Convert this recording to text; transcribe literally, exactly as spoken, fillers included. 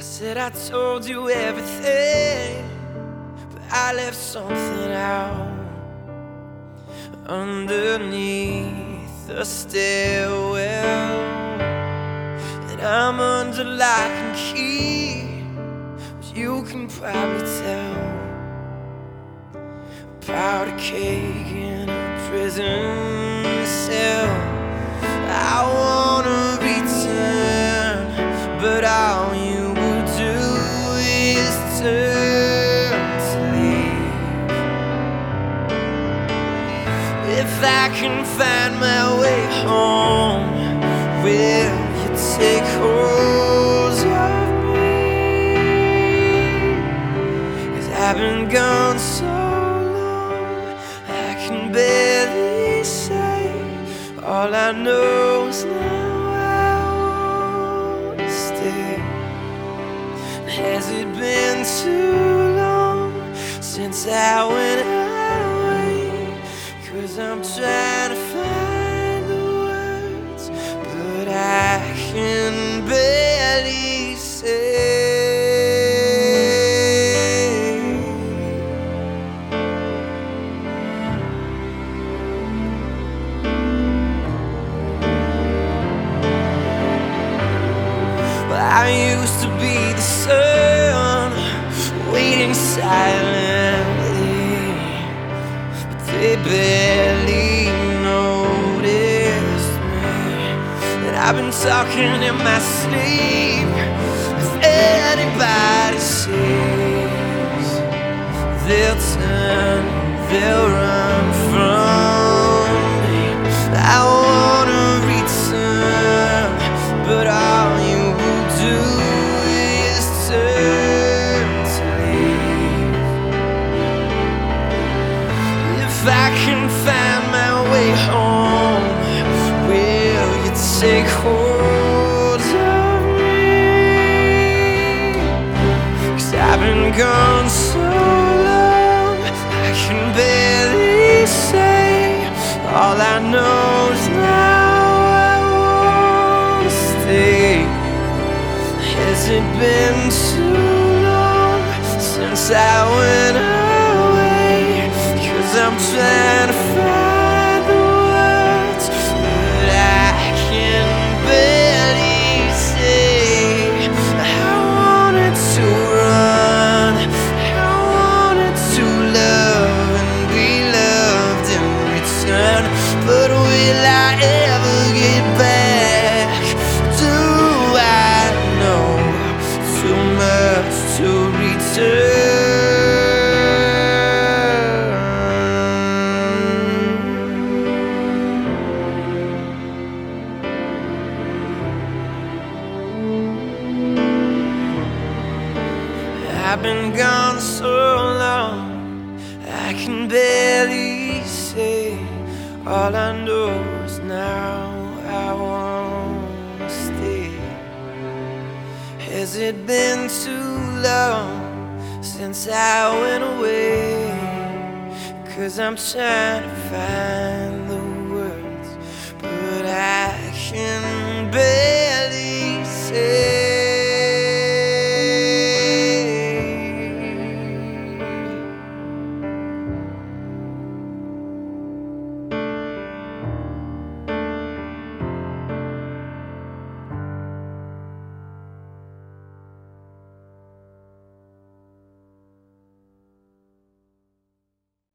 Said I told you everything, but I left something out underneath the stairwell, and I'm under lock and key, but you can probably tell. Powder keg in a prison cell. I wanna return, but all you will do is turn to leave. If I can find my way home, will you take hold of me? 'Cause I've been gone so I can barely say. All I know is now I wanna stay. Has it been too long since I went away? 'Cause I'm trying to find the words, but I can barely say. I used to be the sun, waiting silently, but they barely noticed me. And I've been talking in my sleep. If anybody sees, they'll turn, they'll run from me. I wanna return, but all you do is turn to leave. If I can find my way home, will you take hold of me? 'Cause I've been gone so long, I can barely say. All I know is now I wanna stay. Has it been too long since I went away? 'Cause I'm trying to find the words, but I can barely say. I wanted to run, I wanted to love and be loved in return, but will I ever get back? Do I know too much to return? I've been gone so long, I can barely say. All I know is now I wanna stay. Has it been too long since I went away? 'Cause I'm trying to find the words, but I can barely